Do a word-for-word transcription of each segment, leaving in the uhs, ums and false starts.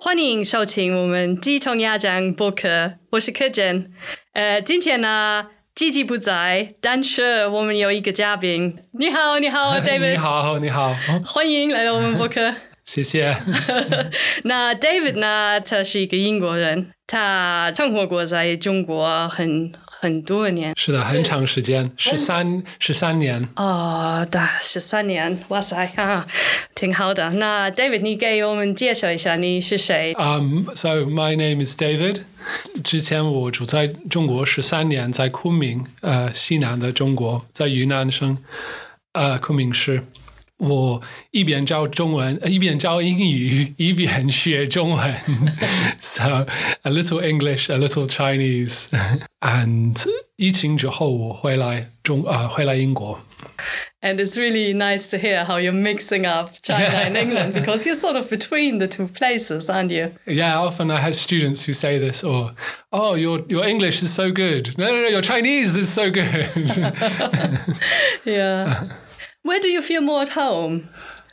欢迎收听我们鸡同鸭讲播客，我是柯震。呃，今天呢，Gigi 不在，但是我们有一个嘉宾。你好，你好 ，David。 你好，你好。 欢迎来到我们播客。 谢谢。 那 David 呢，他是一个英国人，他生活过在中国很很多年。 是的，很长时间，十三十三年。 哦，对，十三年，哇塞啊，挺好的。那 David， 你给我们介绍一下你是谁？ Um, so my name is David. 之前我住在中国十三年，在昆明，呃，西南的中国，在云南省，呃，昆明市。我一边教中文，一边教英语，一边学中文。So a little English, a little Chinese. And 疫情之后我回来中呃回来英国。 And it's really nice to hear how you're mixing up China and England because you're sort of between the two places, aren't you? Yeah, often I have students who say this, or, oh, your your English is so good. No, no, no, your Chinese is so good. Yeah. Where do you feel more at home?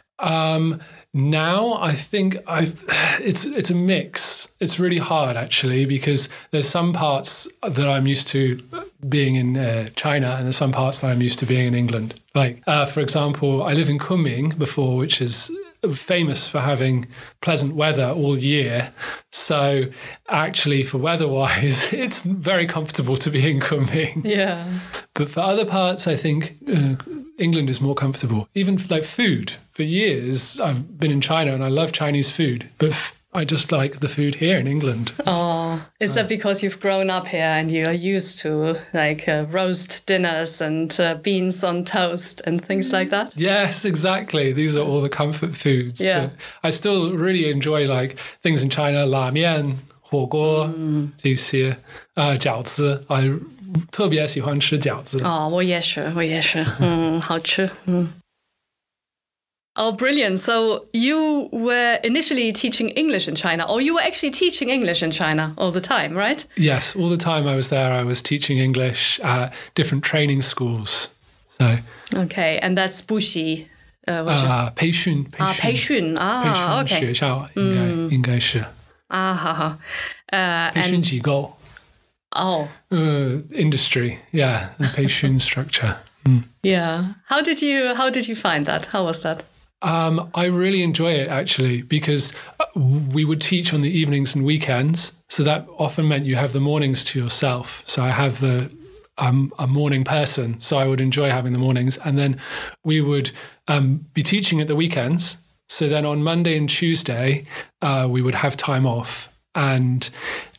Um, now I think I, it's it's a mix. It's really hard actually because there's some parts that I'm used to being in uh, China, and there's some parts that I'm used to being in England. Like, uh, for example, I live in Kunming before, which is famous for having pleasant weather all year. So actually for weather-wise, it's very comfortable to be in Kunming. Yeah. But for other parts, I think uh, England is more comfortable. Even like food. For years, I've been in China and I love Chinese food. But f- I just like the food here in England. Oh, is that because you've grown up here and you are used to like uh, roast dinners and uh, beans on toast and things like that? Yes, exactly. These are all the comfort foods. Yeah. But I still really enjoy like things in China, la mian, 火锅这些呃饺子 I 特别喜欢吃饺子。 哦，我也是，我也是，嗯，好吃，嗯。Oh, brilliant. So you were initially teaching English in China, or you were actually teaching English in China all the time, right? Yes, all the time I was there, I was teaching English at different training schools. So Okay, and that's Buxi. Uh, what's it? 啊，培训，培啊，培训啊， 训，培训 OK 学校应该应该是啊，好好，呃， 培训机构， 哦， 呃，industry, yeah, the 培训 structure. Yeah. How did you How did you find that? How was that? Um, I really enjoy it actually because we would teach on the evenings and weekends, so that often meant you have the mornings to yourself. So I have the I'm a morning person, so I would enjoy having the mornings, and then we would um, be teaching at the weekends. So then on Monday and Tuesday, uh, we would have time off, and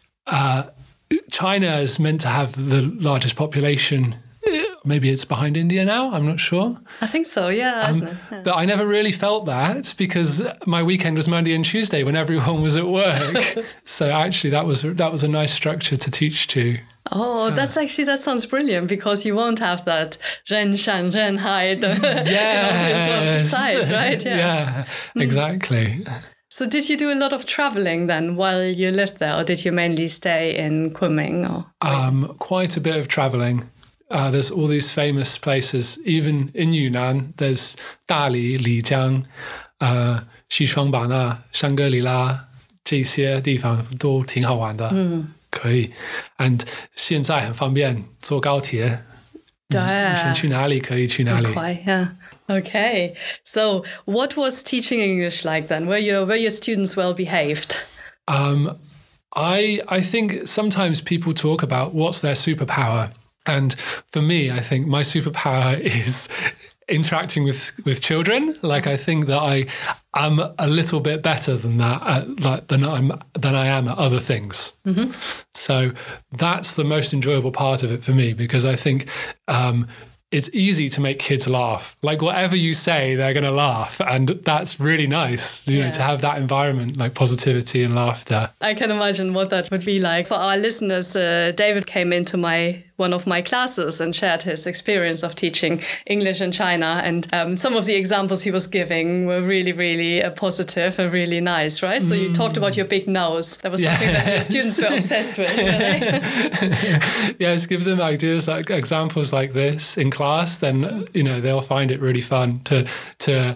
uh, China is meant to have the largest population. Maybe it's behind India now, I'm not sure. I think so, yeah, Um, isn't it? Yeah. But I never really felt that because my weekend was Monday and Tuesday when everyone was at work. So actually that was that was a nice structure to teach to. Oh, that's actually, that sounds brilliant because you won't have that 人山人海的 Yes. sides, right? Yeah. Yeah, exactly. So did you do a lot of traveling then while you lived there, or did you mainly stay in Kunming? Or Um, quite a bit of traveling. Uh, there's all these famous places, even in Yunnan. There's Dali, Lijiang, uh, Xishuangbanna, 香格里拉这些地方都挺好玩的，可以。And 现在很方便，坐高铁， 对啊， 想去哪里可以去哪里。 很快, yeah. Okay. So what was teaching English like then? Were your Were your students well behaved? Um, I I think sometimes people talk about what's their superpower. And for me, I think my superpower is interacting with, with children. Like I think that I am a little bit better than that, at, like, than I'm than I am at other things. Mm-hmm. So that's the most enjoyable part of it for me because I think um, it's easy to make kids laugh. Like whatever you say, they're going to laugh, and that's really nice. You Yeah. know, to have that environment, like positivity and laughter. I can imagine what that would be like. For our listeners, uh, David came into my one of my classes and shared his experience of teaching English in China. And um, some of the examples he was giving were really, really uh, positive and really nice, right? So you talked about your big nose. That was something yes. that your students were obsessed with, were they? Yes, give them ideas, like examples like this in class, then, you know, they'll find it really fun to to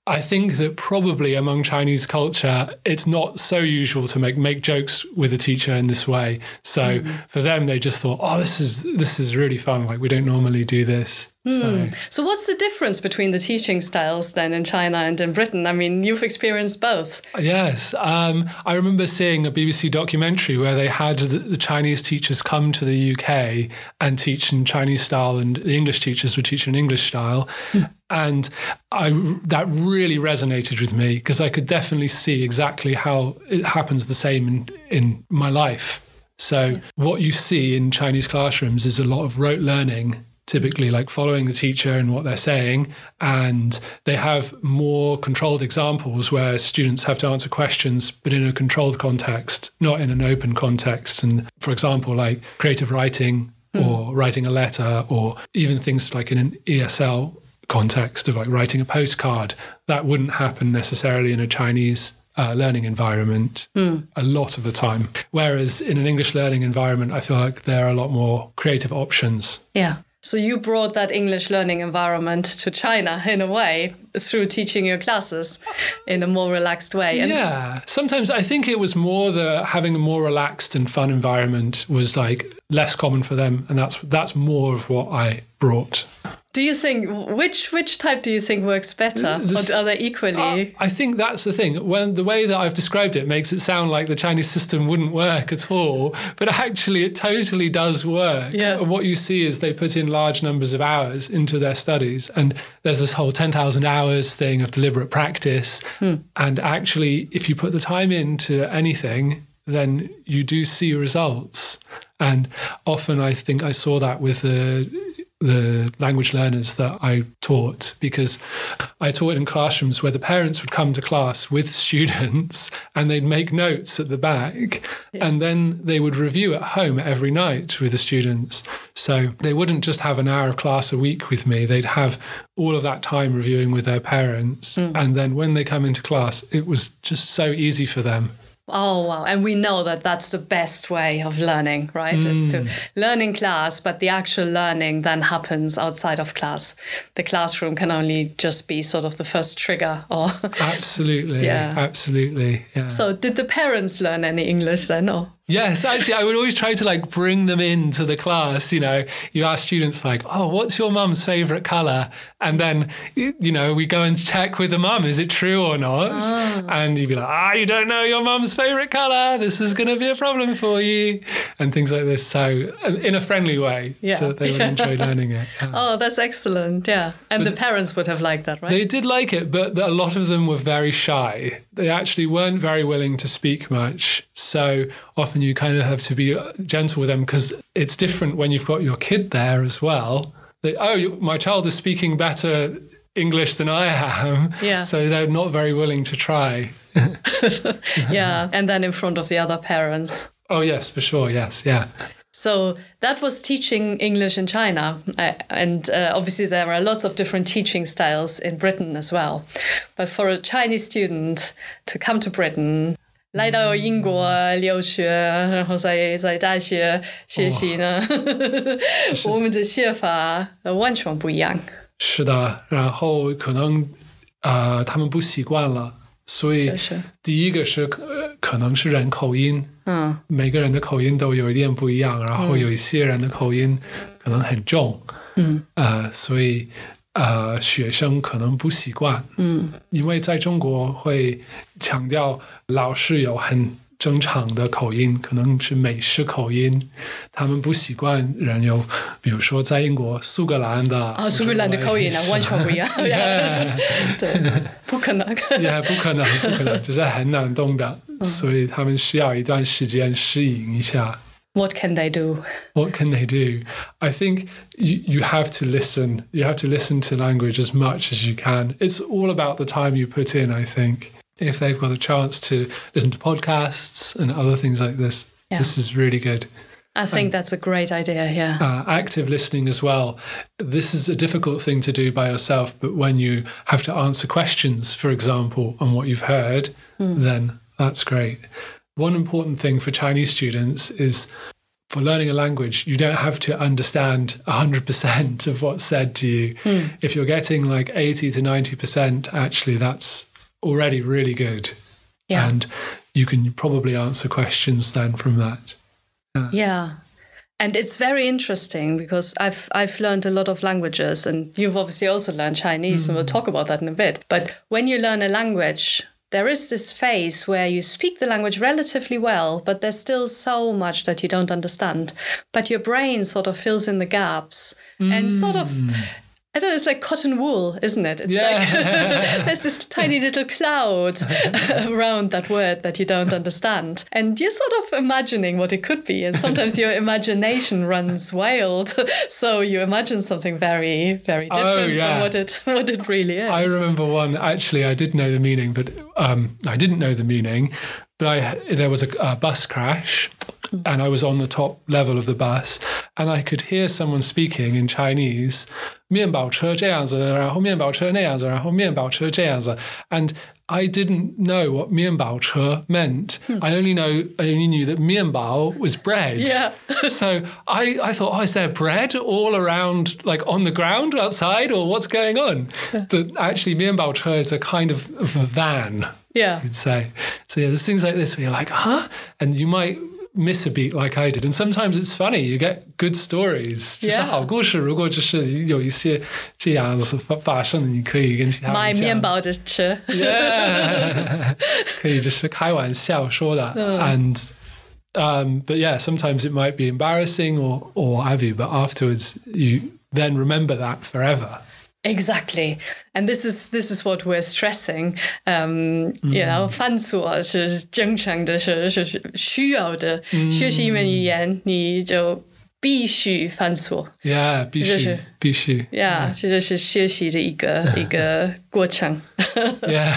I think that probably among Chinese culture, it's not so usual to make make jokes with a teacher in this way. So mm. for them, they just thought, oh, this is this is really fun. Like, we don't normally do this. Mm. So. so what's the difference between the teaching styles then in China and in Britain? I mean, you've experienced both. Yes. Um, I remember seeing a B B C documentary where they had the, the Chinese teachers come to the U K and teach in Chinese style, and the English teachers would teach in English style. Mm. And I, that really resonated with me, because I could definitely see exactly how it happens the same in, in my life. So yeah. what you see in Chinese classrooms is a lot of rote learning, typically like following the teacher and what they're saying. And they have more controlled examples where students have to answer questions, but in a controlled context, not in an open context. And for example, like creative writing mm. or writing a letter, or even things like in an E S L context of like writing a postcard, that wouldn't happen necessarily in a Chinese uh, learning environment mm. a lot of the time. Whereas in an English learning environment, I feel like there are a lot more creative options. Yeah. So you brought that English learning environment to China in a way through teaching your classes in a more relaxed way. And yeah. Sometimes I think it was more the having a more relaxed and fun environment was like less common for them. And that's that's more of what I brought. Do you think, which which type do you think works better, the, or are they equally? Uh, I think that's the thing. When the way that I've described it makes it sound like the Chinese system wouldn't work at all, but actually it totally does work. Yeah. What you see is they put in large numbers of hours into their studies, and there's this whole ten thousand hours thing of deliberate practice. Hmm. And actually, if you put the time into anything, then you do see results. And often I think I saw that with the the language learners that I taught, because I taught in classrooms where the parents would come to class with students and they'd make notes at the back, yeah. and then they would review at home every night with the students. So they wouldn't just have an hour of class a week with me, they'd have all of that time reviewing with their parents. Mm. And then when they come into class, it was just so easy for them. Oh, wow. And we know that that's the best way of learning, right? Mm. Is to learn in class, but the actual learning then happens outside of class. The classroom can only just be sort of the first trigger. Or Absolutely. Yeah. Absolutely. Yeah. So did the parents learn any English then? Or? Yes, actually, I would always try to like bring them into the class. You know, you ask students like, oh, what's your mum's favourite colour? And then, you know, we go and check with the mum, is it true or not? Oh. And you'd be like, ah, you don't know your mum's favourite colour. This is going to be a problem for you. And things like this. So in a friendly way, yeah. so that they would enjoy learning it. Yeah. Oh, that's excellent. Yeah. And but the parents would have liked that, right? They did like it, but a lot of them were very shy. They actually weren't very willing to speak much. So often you kind of have to be gentle with them, because it's different when you've got your kid there as well. They, oh, my child is speaking better English than I am. Yeah. So they're not very willing to try. Yeah. And then in front of the other parents. Oh, yes, for sure. Yes. Yeah. So that was teaching English in China. Uh, and uh, obviously there are lots of different teaching styles in Britain as well. But for a Chinese student to come to Britain, 来到英国留学，然后在在大学学习呢，我们的写法完全不一样。 是的，然后可能呃他们不习惯了，所以第一个是可能是人口音，嗯，每个人的口音都有一点不一样，然后有一些人的口音可能很重，嗯，呃，所以。呃，学生可能不习惯，嗯，因为在中国会强调老师有很正常的口音，可能是美式口音，他们不习惯人有，比如说在英国苏格兰的啊，苏格兰的口音啊，完全不一样，对，不可能， 也不可能，不可能，就是很难懂的，所以他们需要一段时间适应一下。 What can they do? What can they do? I think you, you have to listen. You have to listen to language as much as you can. It's all about the time you put in, I think. If they've got a chance to listen to podcasts and other things like this, yeah. this is really good. I think and, that's a great idea, yeah. Uh, active listening as well. This is a difficult thing to do by yourself, but when you have to answer questions, for example, on what you've heard, mm. then that's great. One important thing for Chinese students is for learning a language, you don't have to understand one hundred percent of what's said to you. Mm. If you're getting like eighty to ninety percent, actually, that's already really good. Yeah. And you can probably answer questions then from that. Yeah. yeah. And it's very interesting because I've I've learned a lot of languages, and you've obviously also learned Chinese, mm. and we'll talk about that in a bit. But when you learn a language, there is this phase where you speak the language relatively well, but there's still so much that you don't understand. But your brain sort of fills in the gaps mm. and sort of... I don't know, it's like cotton wool, isn't it? It's yeah. like there's this tiny little cloud around that word that you don't understand. And you're sort of imagining what it could be. And sometimes your imagination runs wild. So you imagine something very, very different oh, yeah. from what it what it really is. I remember one, actually, I did know the meaning, but um, I didn't know the meaning. But I there was a, a bus crash. And I was on the top level of the bus, and I could hear someone speaking in Chinese, 面包车这样子，然后面包车那样子，然后面包车这样子. And I didn't know what 面包车 meant. Hmm. I only know I only knew that 面包 was bread. Yeah. So I, I thought, oh, is there bread all around, like on the ground outside, or what's going on? But actually, 面包车 is a kind of, of a van. Yeah. You'd say. So yeah, there's things like this where you're like, huh? And you might miss a beat like I did, and sometimes it's funny. You get good stories. 就是好故事，如果就是有一些这样子发生，你可以跟其他人讲。 买面包的吃。 Yeah， 可以就是开玩笑说的。And um, but yeah, sometimes it might be embarrassing or or have you, but afterwards you then remember that forever. Exactly. And this is this is what we're stressing. Um, mm. You know, 犯错是正常的，是是需要的。学习一门语言，你就必须犯错。 Yeah, 必须必须。 Yeah, 这就是学习的一个一个过程。 Yeah.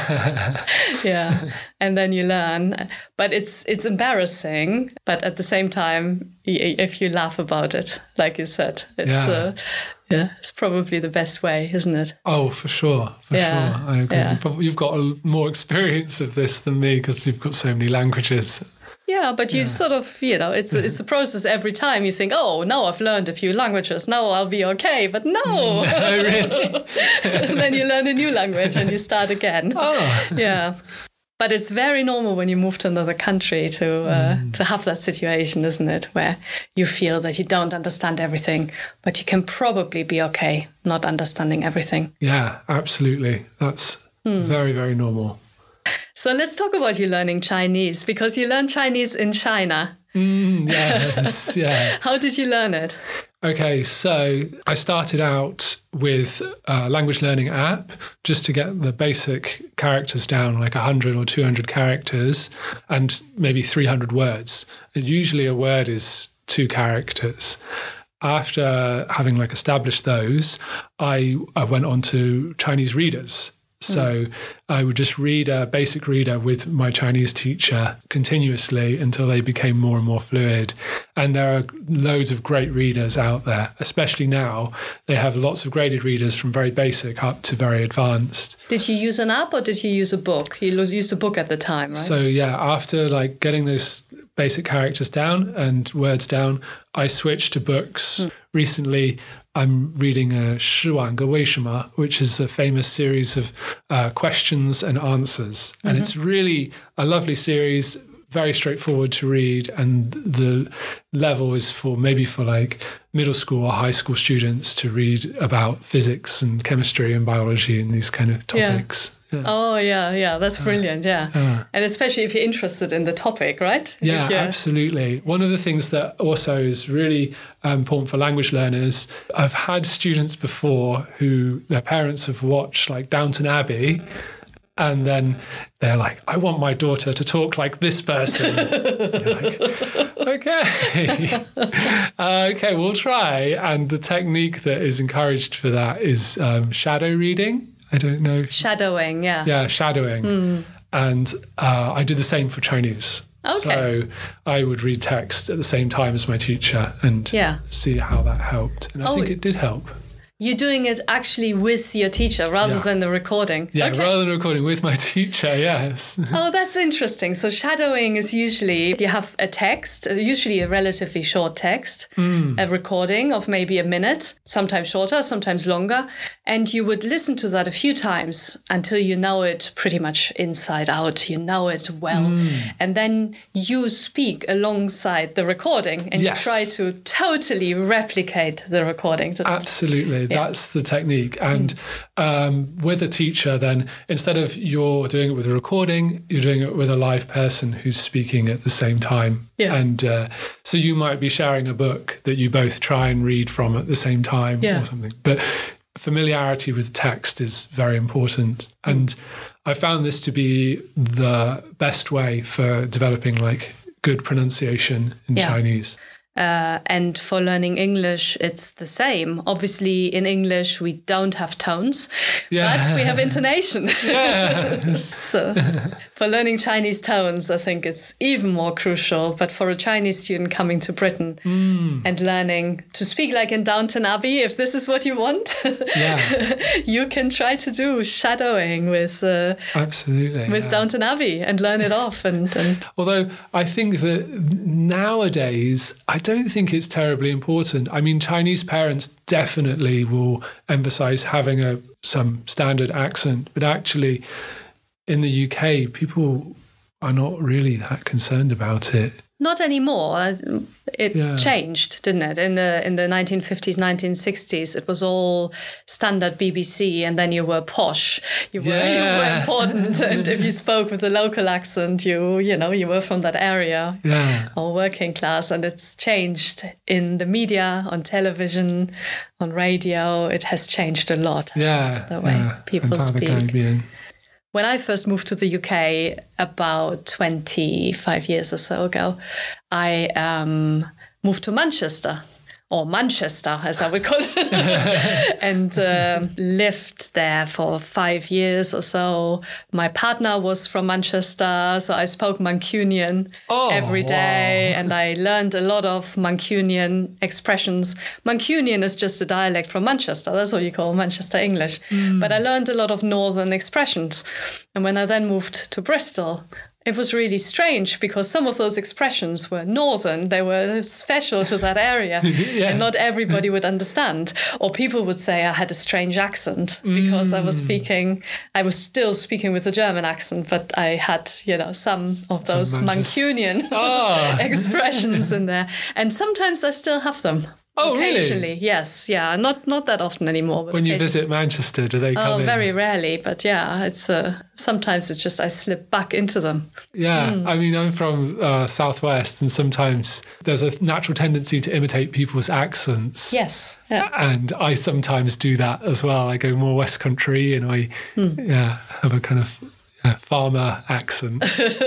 Yeah. And then you learn, but it's it's embarrassing. But at the same time, if you laugh about it, like you said, it's. Yeah. Uh, Yeah, it's probably the best way, isn't it? Oh, for sure, for yeah. sure. I agree. Yeah. You've got a, more experience of this than me because you've got so many languages. Yeah, but you yeah. sort of, you know, it's a, it's a process every time. You think, oh, now I've learned a few languages, now I'll be okay. But no. No, really? And then you learn a new language and you start again. Oh. Yeah. But it's very normal when you move to another country to uh, mm. to have that situation, isn't it? Where you feel that you don't understand everything, but you can probably be okay not understanding everything. Yeah, absolutely. That's mm. very, very normal. So let's talk about you learning Chinese, because you learned Chinese in China. Mm, yes, yeah. How did you learn it? Okay, so I started out with a language learning app just to get the basic characters down, like one hundred or two hundred characters and maybe three hundred words. And usually a word is two characters. After having like established those, I, I went on to Chinese readers. So mm. I would just read a basic reader with my Chinese teacher continuously until they became more and more fluid. And there are loads of great readers out there, especially now. They have lots of graded readers from very basic up to very advanced. Did you use an app or did you use a book? You used a book at the time, right? So yeah, after like getting those basic characters down and words down, I switched to books. Mm. Recently, I'm reading a 十万个为什么, which is a famous series of uh, questions and answers. And mm-hmm. it's really a lovely series, very straightforward to read. And the level is for maybe for like middle school or high school students to read about physics and chemistry and biology and these kind of topics. Yeah. Yeah. Oh, yeah, yeah. That's brilliant, yeah. Uh, and especially if you're interested in the topic, right? Yeah, absolutely. One of the things that also is really um, important for language learners, I've had students before who their parents have watched like Downton Abbey, and then they're like, I want my daughter to talk like this person. You're like, okay. uh, okay, we'll try. And the technique that is encouraged for that is um, shadow reading. I don't know. Shadowing, yeah. Yeah, shadowing. Mm. And uh, I did the same for Chinese. Okay. So I would read text at the same time as my teacher and yeah. see how that helped. And I oh, think it did help. You're doing it actually with your teacher rather Yeah. than the recording. Yeah, Okay. rather than recording with my teacher, yes. Oh, that's interesting. So shadowing is usually you have a text, uh, usually a relatively short text, Mm. a recording of maybe a minute, sometimes shorter, sometimes longer. And you would listen to that a few times until you know it pretty much inside out. You know it well. Mm. And then you speak alongside the recording and Yes. you try to totally replicate the recording. To that. Absolutely, that's the technique. And um, with a teacher, then instead of you're doing it with a recording, you're doing it with a live person who's speaking at the same time. Yeah. And uh, so you might be sharing a book that you both try and read from at the same time Yeah. or something. But familiarity with text is very important. And I found this to be the best way for developing like good pronunciation in Yeah. Chinese. Uh, and for learning English, it's the same. Obviously, in English, we don't have tones, Yeah. but we have intonation. Yes. So for learning Chinese tones, I think it's even more crucial. But for a Chinese student coming to Britain Mm. and learning to speak like in Downton Abbey, if this is what you want, Yeah. you can try to do shadowing with uh, Absolutely. with yeah. Downton Abbey and learn it off. And, and Although I think that nowadays, I don't think it's terribly important. I mean, Chinese parents definitely will emphasize having a some standard accent, but actually in the U K, people are not really that concerned about it. not anymore. It Yeah. changed, didn't it? In the in the nineteen fifties, nineteen sixties, it was all standard B B C, and then you were posh, you were you were Yeah. important, and if you spoke with a local accent, you you know you were from that area Yeah. or working class. And it's changed in the media, on television, on radio. It has changed a lot. hasn't Yeah. it, the way yeah. people And Father speak. Caribbean. When I first moved to the U K about twenty-five years or so ago, I um, moved to Manchester, or Manchester, as I would call it, and um, lived there for five years or so. My partner was from Manchester, so I spoke Mancunian Oh, every day, wow. and I learned a lot of Mancunian expressions. Mancunian is just a dialect from Manchester. That's what you call Manchester English. But I learned a lot of northern expressions. And when I then moved to Bristol, it was really strange because some of those expressions were northern. They were special to that area. Yeah. And not everybody would understand. Or people would say I had a strange accent because I was speaking, I was still speaking with a German accent, but I had, you know, some of those Some Manchester- Mancunian Ah. expressions in there. And sometimes I still have them. Oh, really? Occasionally, yes. Yeah, not not that often anymore. But When you occasionally. visit Manchester, do they come Oh, in? very rarely. But yeah, it's uh, sometimes it's just I slip back into them. Yeah, Hmm. I mean, I'm from uh, Southwest, and sometimes there's a natural tendency to imitate people's accents. Yes. Yeah. And I sometimes do that as well. I go more West Country, and I Hmm. yeah have a kind of yeah, farmer accent.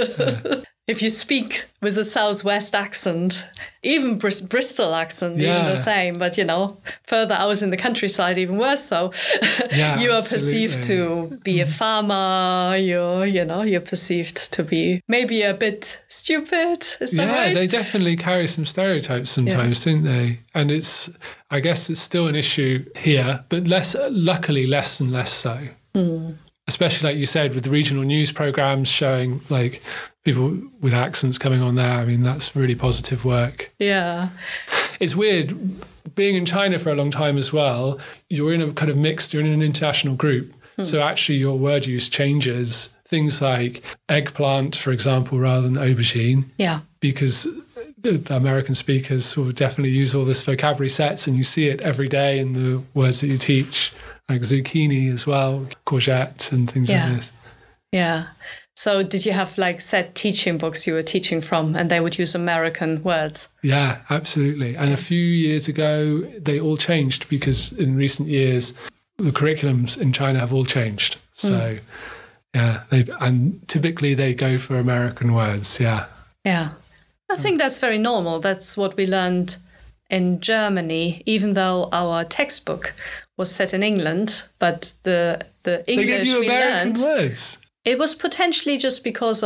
If you speak with a Southwest accent, even Bris- Bristol accent, even Yeah. the same, but you know, further out in the countryside, even worse so, Yeah, you are perceived to be a farmer, you're, you know, you're perceived to be maybe a bit stupid, is that Yeah, right? they definitely carry some stereotypes sometimes, don't they? And it's, I guess it's still an issue here, but less, luckily, less and less so. Mm. Especially, like you said, with the regional news programs showing like people with accents coming on there. I mean, that's really positive work. Yeah. It's weird being in China for a long time as well. You're in a kind of mixed, you're in an international group. Hmm. So actually your word use changes. Things like eggplant, for example, rather than aubergine, Yeah. because the the American speakers will definitely use all this vocabulary sets, and you see it every day in the words that you teach, like zucchini as well, courgette and things Yeah. like this. Yeah. So did you have like set teaching books you were teaching from and they would use American words? Yeah, absolutely. And a few years ago, they all changed because in recent years, the curriculums in China have all changed. So, yeah, they and typically they go for American words. Yeah. Yeah. I think that's very normal. That's what we learned in Germany, even though our textbook was set in England, but the the They give English you we American learned, words. it was potentially just because of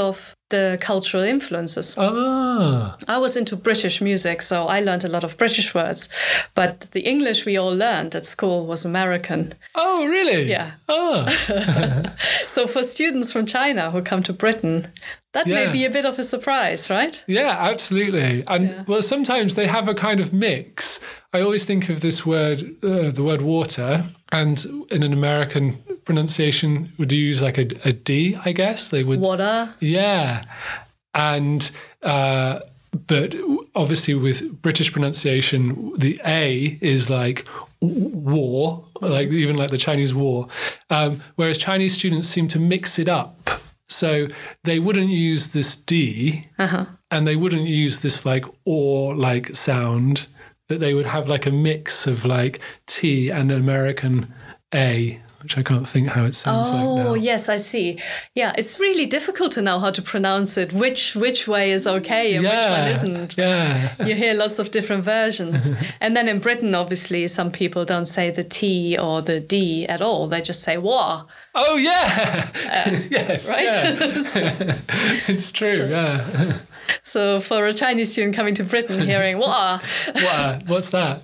the cultural influences. Ah. I was into British music, so I learned a lot of British words. But the English we all learned at school was American. Oh, really? Yeah. Ah. So for students from China who come to Britain, that Yeah. may be a bit of a surprise, right? Yeah, absolutely. And Yeah. well, sometimes they have a kind of mix. I always think of this word, uh, the word water, and in an American pronunciation would use like a, a D, I guess. They would. Water. Yeah. And, uh, but obviously with British pronunciation, the A is like war, like even like the Chinese war. Um, whereas Chinese students seem to mix it up. So they wouldn't use this D Uh-huh. and they wouldn't use this like or like sound, but they would have like a mix of like T and an American A, which I can't think how it sounds like now. Oh, yes, I see. Yeah, it's really difficult to know how to pronounce it, which which way is okay and which one isn't. Yeah. You hear lots of different versions. And then in Britain, obviously, some people don't say the T or the D at all. They just say war. Oh, yeah. Uh, yes. Right? Yeah. so, It's true, So- yeah. so for a Chinese student coming to Britain, hearing war, What, what's that?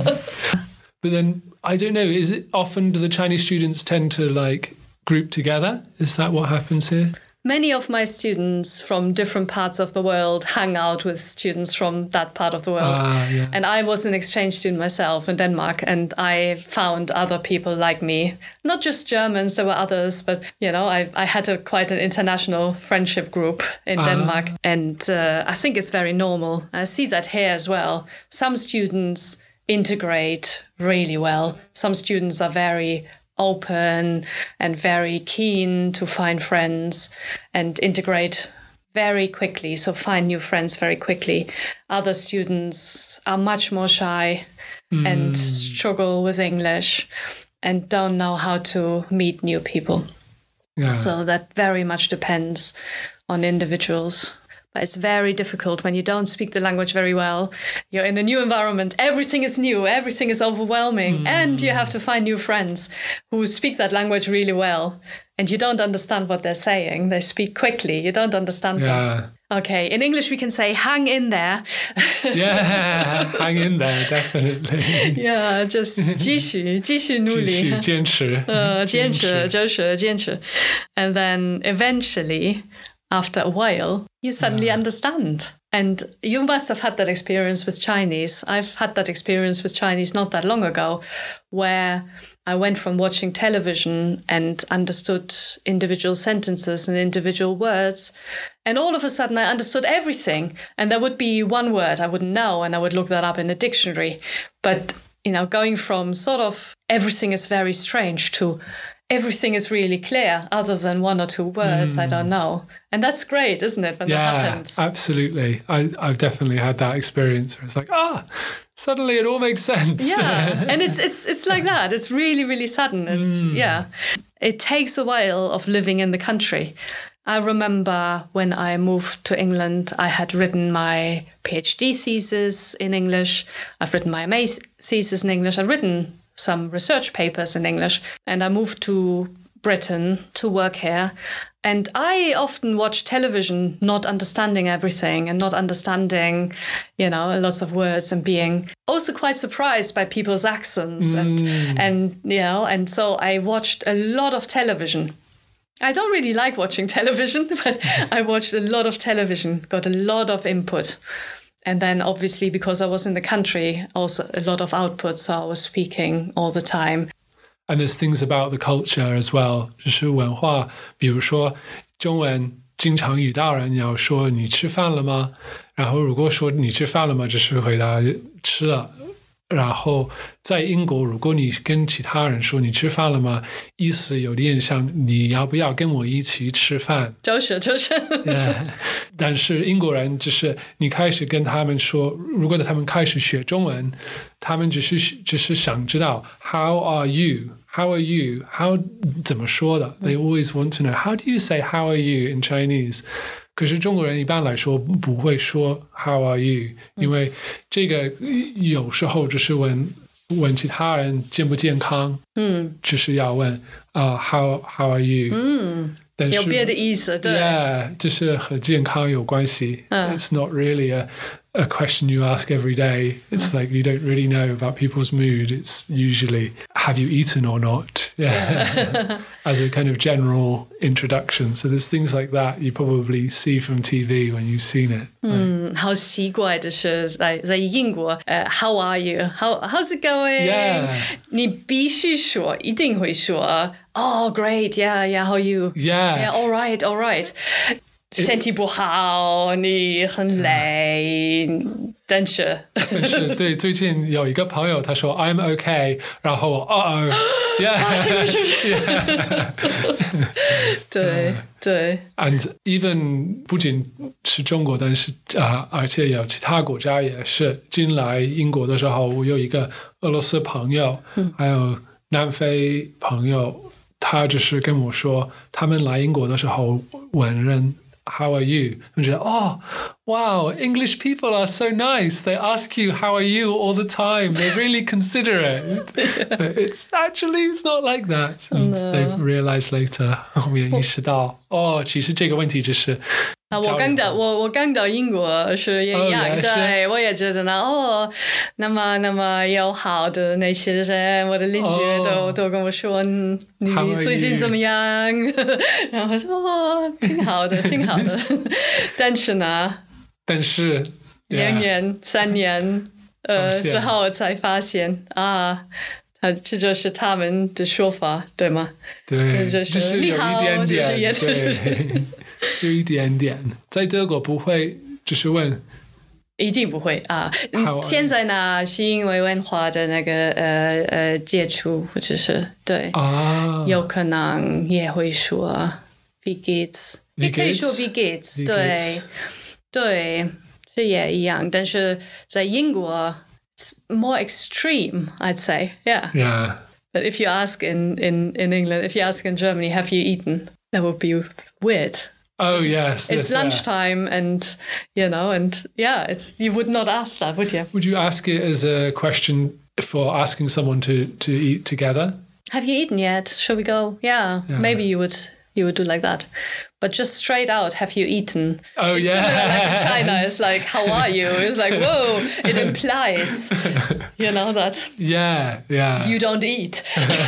But then, I don't know, is it often do the Chinese students tend to like group together? Is that what happens here? many of my students from different parts of the world hang out with students from that part of the world. Ah, yeah. And I was an exchange student myself in Denmark, and I found other people like me, not just Germans, there were others, but, you know, I, I had a quite an international friendship group in Ah. Denmark. And uh, I think it's very normal. I see that here as well. Some students integrate really well. Some students are very open and very keen to find friends and integrate very quickly, so find new friends very quickly. Other students are much more shy mm. and struggle with English and don't know how to meet new people. Yeah. So that very much depends on individuals. But it's very difficult when you don't speak the language very well. You're in a new environment. Everything is new. Everything is overwhelming. Mm. And you have to find new friends who speak that language really well. And you don't understand what they're saying. They speak quickly. You don't understand yeah. them. Okay. In English, we can say, hang in there. Yeah, hang in there, definitely. Yeah, just 继续,继续努力. 继续坚持. Uh, 坚持,就是坚持. And then eventually, after a while, you suddenly yeah. understand. And you must have had that experience with Chinese. I've had that experience with Chinese not that long ago, where I went from watching television and understood individual sentences and individual words. And all of a sudden I understood everything. And there would be one word I wouldn't know, and I would look that up in a dictionary. But, you know, going from sort of everything is very strange to everything is really clear, other than one or two words mm. I don't know. And that's great, isn't it, when yeah, that happens? Absolutely. I, I've definitely had that experience where it's like, ah, suddenly it all makes sense. Yeah, and it's it's it's like that. It's really, really sudden. It's mm. yeah. It takes a while of living in the country. I remember when I moved to England, I had written my PhD thesis in English. I've written my M A thesis in English. I've written some research papers in English, and I moved to Britain to work here. And I often watch television not understanding everything and not understanding, you know, lots of words, and being also quite surprised by people's accents. Mm. and and you know, and so I watched a lot of television. I don't really like watching television, but I watched a lot of television, got a lot of input. And then obviously, because I was in the country, also a lot of output, so I was speaking all the time. And there's things about the culture as well, 就是文化，比如说中文经常与大人要说你吃饭了吗？然后如果说你吃饭了吗，就是回答吃了。然后在英国，如果你跟其他人说你吃饭了吗，意思有点像你要不要跟我一起吃饭？ 就是就是。 yeah. 但是英国人就是你开始跟他们说，如果他们开始学中文，他们只是只是想知道 How are you? How are you? How 怎么说的 ？They always want to know how do you say How are you in Chinese? 可是中国人一般来说不会说 How are you？ 因为这个有时候只是问问其他人健不健康，嗯，只是要问啊、uh, How How are you？ 嗯， 但是有别的意思，对。 Yeah， 就是和健康有关系。 嗯 It's not really a a question you ask every day. It's like you don't really know about people's mood. It's usually have you eaten or not? Yeah. As a kind of general introduction. So there's things like that you probably see from T V when you've seen it. 嗯，好奇怪的是，在在英国，呃、uh, ，How are you? How how's it going? Yeah. 你必须说，一定会说，Oh, great, yeah, yeah, how are you? Yeah. Yeah, all right, all right. 身体不好，你很累，但是， 但是对，最近有一个朋友他说 I'm okay， 然后我 uh oh yeah， 对对 ，and even 不仅是中国，但是啊、呃，而且有其他国家也是。进来英国的时候，我有一个俄罗斯朋友，嗯、还有南非朋友，他就是跟我说，他们来英国的时候问人。How are you? And you're like, oh, wow, English people are so nice. They ask you, how are you all the time. They're really considerate. But it's actually, it's not like that. And no. they've realized later, 后面意识到，哦，其实这个问题就是啊，我刚到我我刚到英国是也一样， oh, 对，我也觉得呢，哦，那么那么友好的那些人，我的邻居都、oh, 都跟我说，你最近怎么样？然后说哦，挺好的，挺好的。但是呢， 但是两年、三年，呃，之后才发现啊。啊，这就是他们的说法，对吗？ 对， 就是你好，就是也对，有一点点。在德国不会，就是问， 一定不会啊。现在呢，是因为文化的那个呃呃接触，或者是对啊，有可能也会说 "Wie geht's"， 也可以说 "Wie geht's"， 对对，是也一样。但是在英国。It's more extreme, I'd say. Yeah. Yeah. But if you ask in, in, in England, if you ask in Germany, have you eaten? That would be weird. Oh, yes. It's yes, lunchtime yeah. and, you know, and yeah, it's you would not ask that, would you? Would you ask it as a question for asking someone to, to eat together? Have you eaten yet? Shall we go? Yeah. yeah. Maybe you would you would do like that. But just straight out, have you eaten? Oh, it's yeah. Similar like in China, it's like, how are you? It's like, whoa, it implies, you know, that yeah, yeah. you don't eat.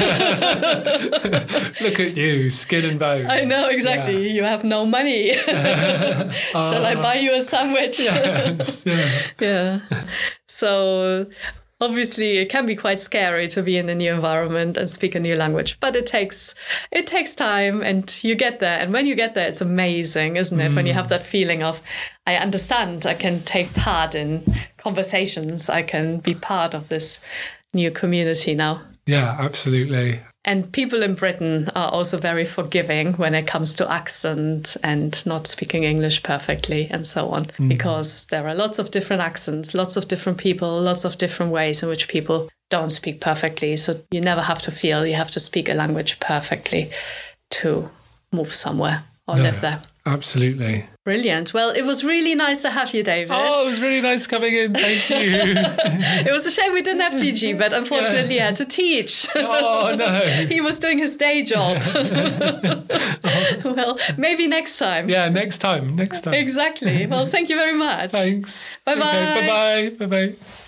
Look at you, skin and bones. I know, exactly. Yeah. You have no money. Shall uh, I buy you a sandwich? Yes, yeah. Yeah. So... Obviously, it can be quite scary to be in a new environment and speak a new language, but it takes it takes time, and you get there. And when you get there, it's amazing, isn't it? Mm. When you have that feeling of, I understand, I can take part in conversations, I can be part of this new community now. Yeah, absolutely. And people in Britain are also very forgiving when it comes to accent and not speaking English perfectly and so on, mm. because there are lots of different accents, lots of different people, lots of different ways in which people don't speak perfectly. So you never have to feel you have to speak a language perfectly to move somewhere or no, live there. Absolutely. Brilliant. Well, it was really nice to have you, David. Oh, it was really nice coming in. Thank you. It was a shame we didn't have Gigi, but unfortunately yeah. he had to teach. Oh, no. He was doing his day job. Well, maybe next time. Yeah, next time. Next time. Exactly. Well, thank you very much. Thanks. Bye-bye. Okay, bye-bye. Bye-bye.